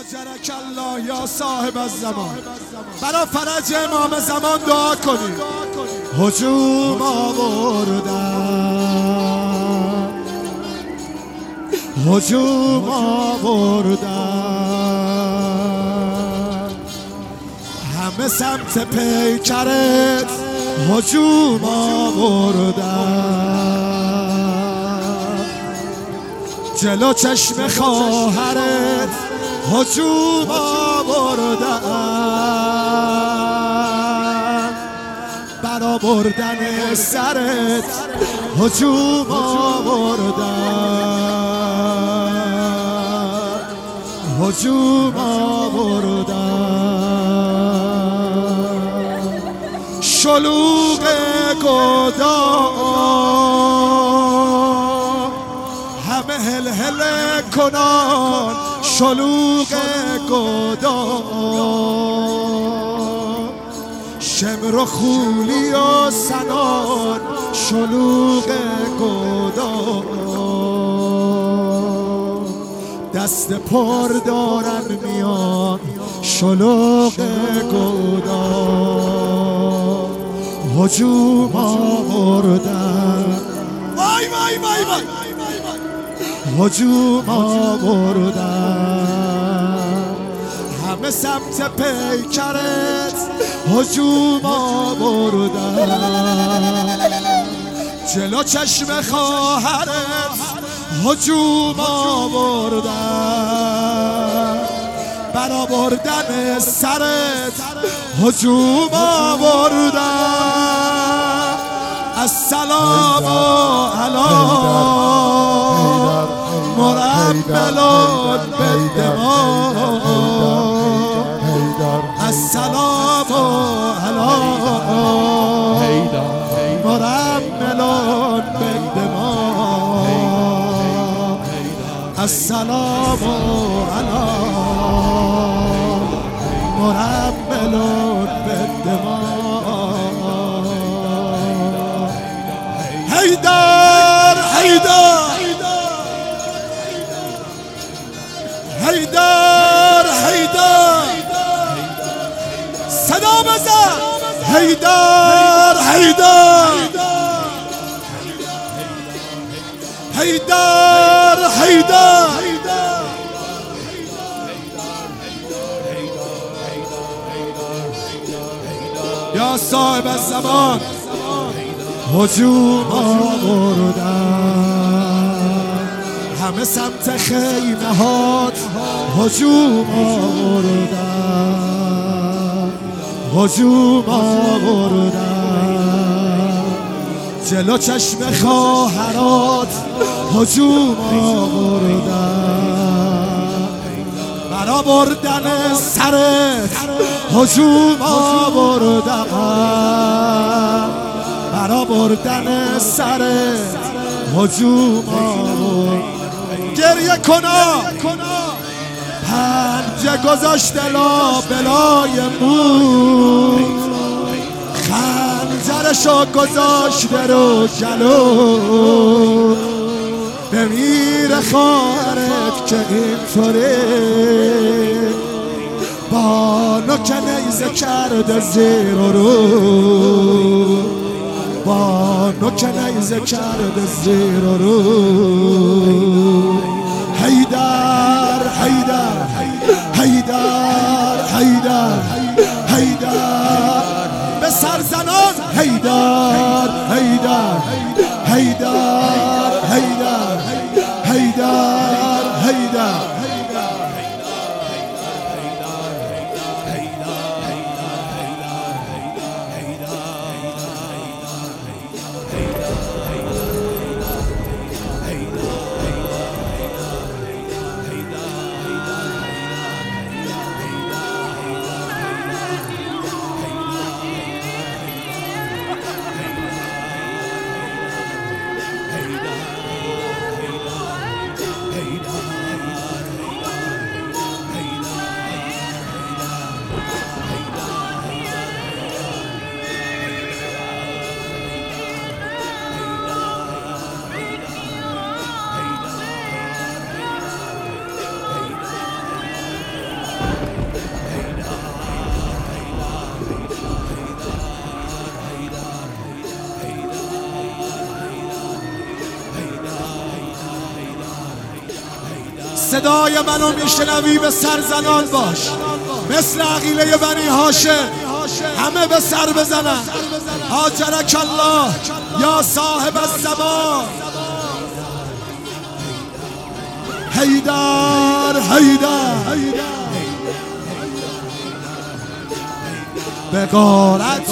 آجرک الله یا صاحب الزمان. برا فرج امام زمان دعا کنید. هجوم آوردن، هجوم آوردن، همه سمت پیکرت هجوم آوردن، جلو چشم خواهرت هجوم آوردن، برآوردن سرت هجوم آوردن، هجوم آوردن، شلوغ گداز همه هل هل کنان، شلوغ گداز شمر و خولی و سنان، شلوغ گداز دست پر دارن میان، شلوغ گداز هجوم آوردن، وای وای وای وای، هجوم آوردن، همه سمت پیکرت هجوم آوردن، جلو چشم خواهرت هجوم آوردن، برآوردن سرت هجوم آوردن، السلام علی مرملون بالدماء، السلام علی مرملون بالدماء، السلام علی مرملون بالدماء، حیدر حیدر حیدر حیدر، صدا بزن، حیدر حیدر حیدر حیدر، یا صاحب الزمان هجوم آوردن، همه سمت خیمه هات هجوم آوردن، هجوم آوردن، جلو چشم خواهرات هجوم آوردن، برآوردن سرت هجوم آوردن، برآوردن سرت هجوم آوردن، گریه کنا پنجه گذاشته لا بلای موت، خنجرشو گذاشته رو جلو، بمیر خواهرت که اینطوری بانو که نیزه کرده زیر رو، بانو که نیزه کرده زیر رو، حیدر حیدر حیدر حیدر حیدر، به سرزنان حیدر حیدر حیدر حیدر حیدر حیدر، صدای منو میشنوی به سرزنان باش، مثل عقیله بنی هاشم همه به سر بزنن. آجرک الله یا صاحب الزمان. حیدر حیدر به غارت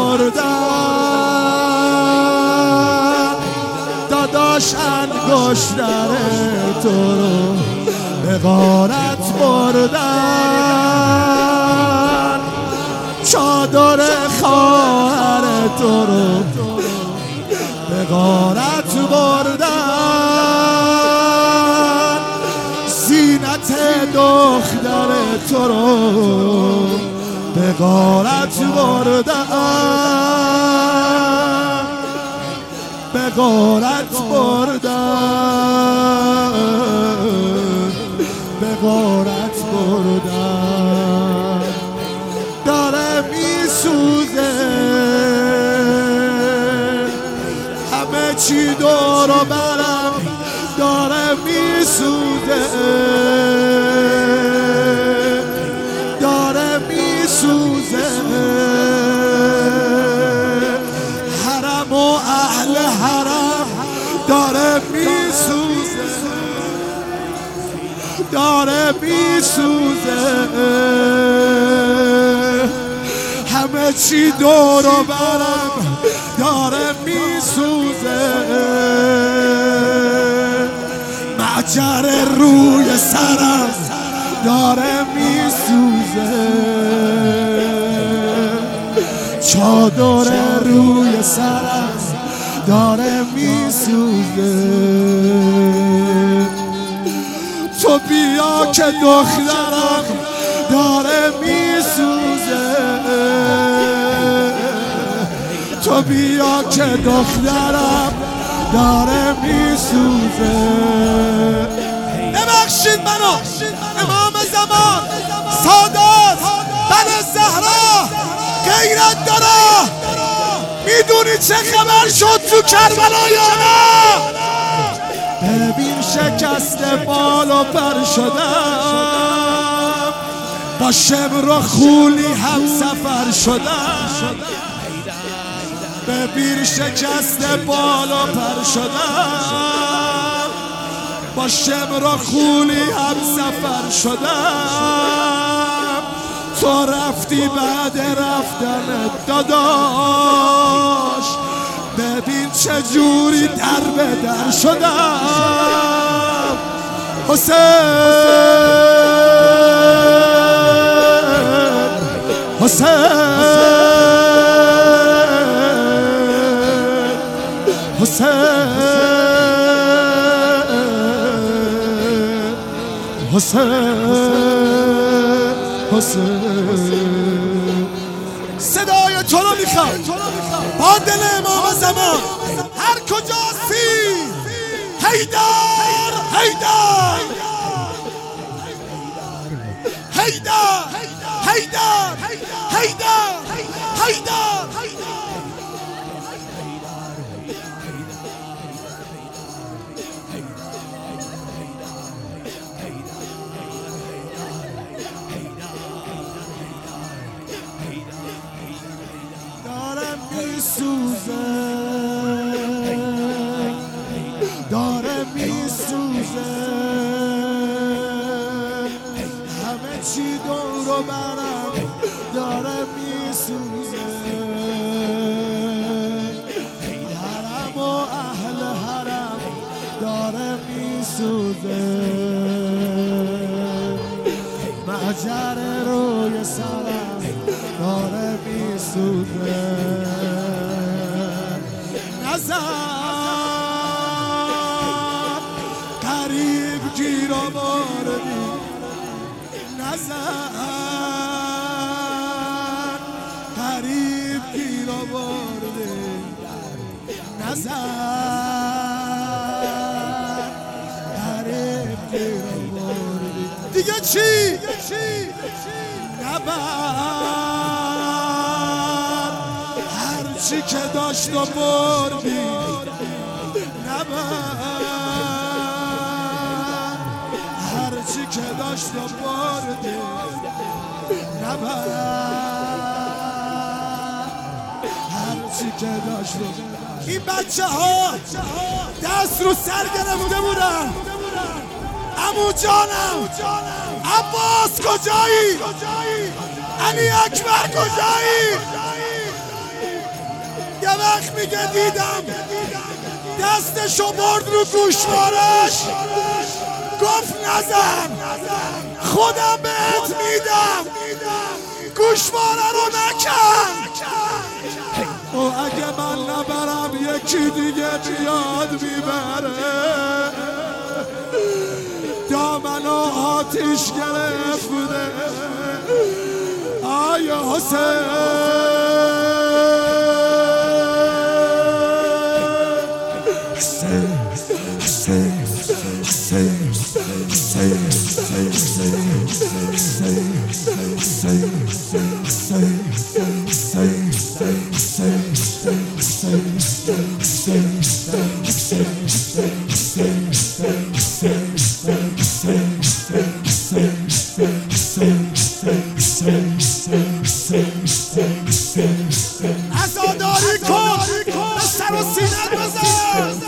بردن داداش انگشتر تو رو، به غارت بردن چادر خواهر تو رو، به غارت بردن زینت دختر تو رو، به غارت بردن، به غارت بردن، به غارت بردن. داره میسوزه همه چی دور و برم، داره میسوزه، داره میسوزه حرم و اهل حرم، داره میسوزه، داره میسوزه همه چی دور و برم، داره میسوزه معجر روی سرم، داره میسوزه چادر روی سرم، داره میسوزه. تو بیا که دخترم داره میسوزه، تو بیا که دخترم داره میسوزه. ببخشید منو امام زمان سادات بن زهرا غیرت داره، میدونی چه خبر شد تو کربلا یا نه؟ ببین شکست بال و پر شدم، با شمر و خولی هم سفر شدم. ببین شکست بال و پر شدم، با شمر و خولی هم سفر شدم. تو رفتی بعد رفتن داداش، ببین چجوری در به در شدم. حسین حسین حسین حسین حسین. صدای تو رو میخوام با دل امام زمان هر کجاستی. حیدر حیدر حیدر حیدر حیدر حیدر. داره میسوزه، داره میسوزه همه چی دور و برم، داره میسوزه حرم و اهل حرم، داره میسوزه معجر روی سرم، داره میسوزه. نزن قریب گیر آوردی، نزن قریب گیر آوردی، نزن قریب گیر آوردی. دیگه چی؟ نبر هرچی که داشت و بردی، نبر داشت و برده نبر هرچی که داشت. این بچه ها دست رو سر گرفته بودن. عمو جانم عباس کجایی؟ علی اکبر کجایی؟ یه وقت میگه دیدم دستشو برد رو گوشوارش، گفت نزن خودم بهت میدم، گوشواره رو نکن. و اگه من نبرم یکی دیگه بیاد میبره. دامنو آتیش گرفته آی حسین. عزاداری کن به سر و سینه بزن.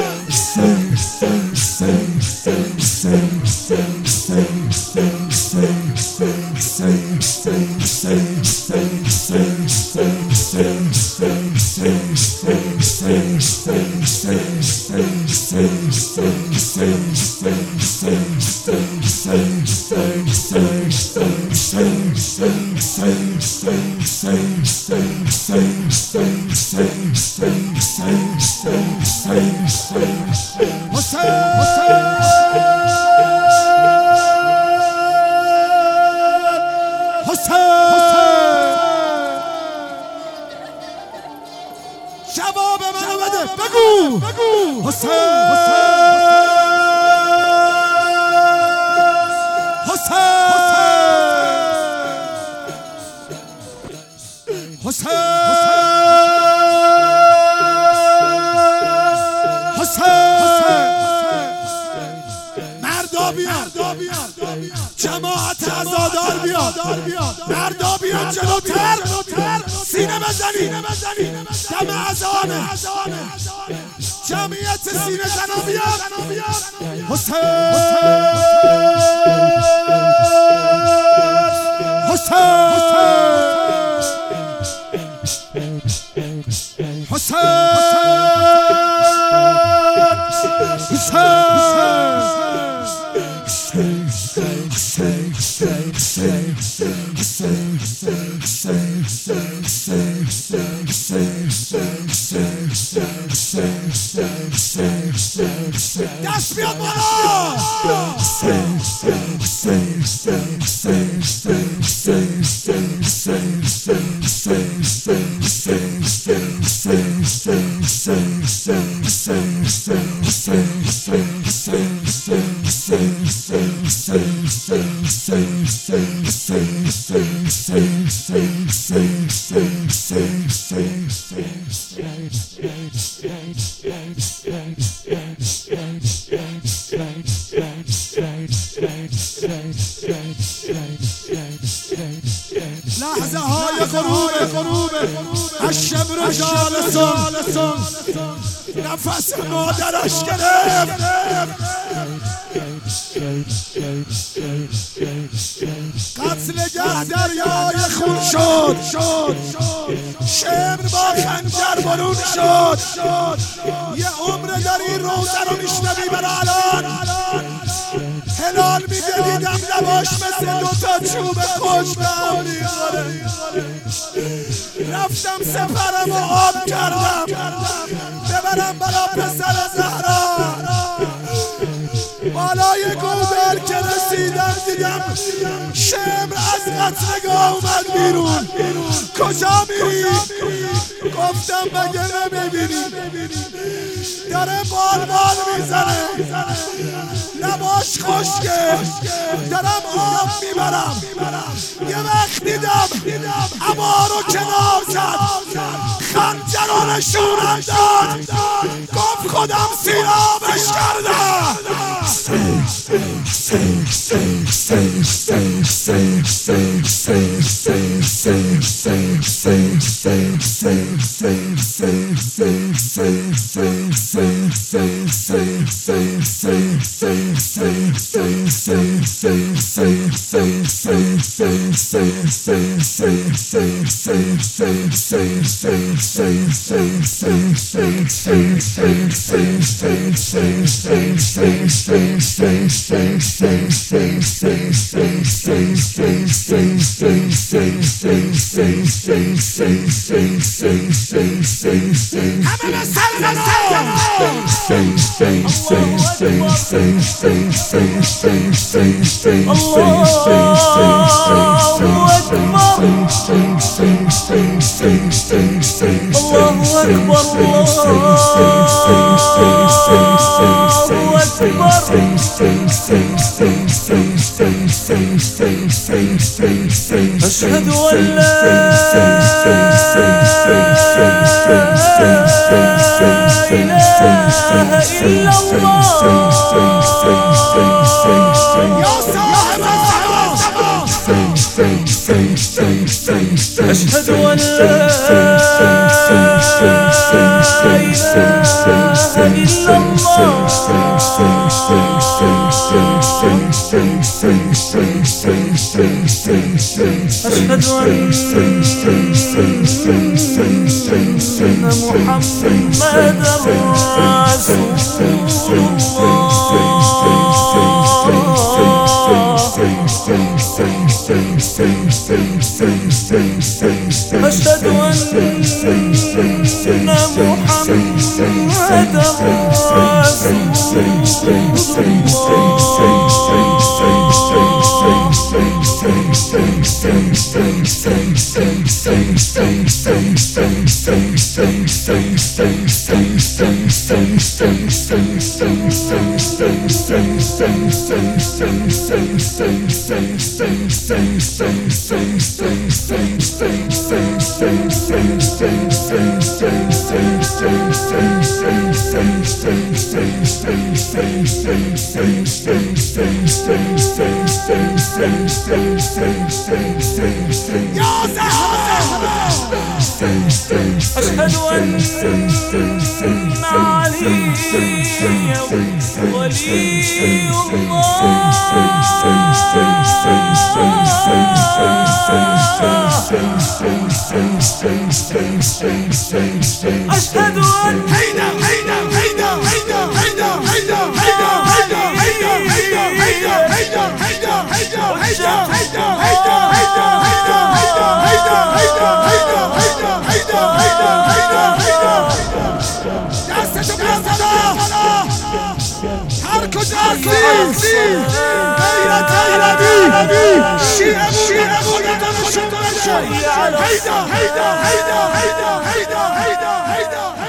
جواب منو بده، بگو حسین مردا بیان، جماعت عزادار بیان، مردا بیان جلوتر، سینه بزنی دم اذانه، جمعیت سینه زنا بیان. دست بیاد بالا. لحظه های غروب الشمر جالسون، نفس مادرش گرفت. قتلگه دریای خون شد، شمر با خنجر برون شد. یه عمر در این روزه رو میشنوی برای الان. هلال میگه دیدم لباش مثل دوتا چوب خوشبم میخوره. رفتم سپرم و آب کردم ببرم برا پسر زهرا. بالای گودر که رسیدم دیدم شمر از قتلگاه اومد بیرون. کجا میری؟ گفتم مگه نمیبینی داره بال میزنه، لباش خشکه، دارم آب میبرم. یه وقت دیدم عبا رو کنار زد، خنجر رو نشونم داد، گفت خودم سیرابش کردم. أشهد أن لا إله إلا الله يا صاحب أشهد أن لا إله إلا الله أشهد أن محمدا رسول أشهد أن محمدا أشهد أن عليا ولي أشهد أن هيدا هيدا هيدا هيدا هيدا هيدا هيدا هيدا هيدا هيدا هيدا هيدا هيدا هيدا هيدا هيدا هيدا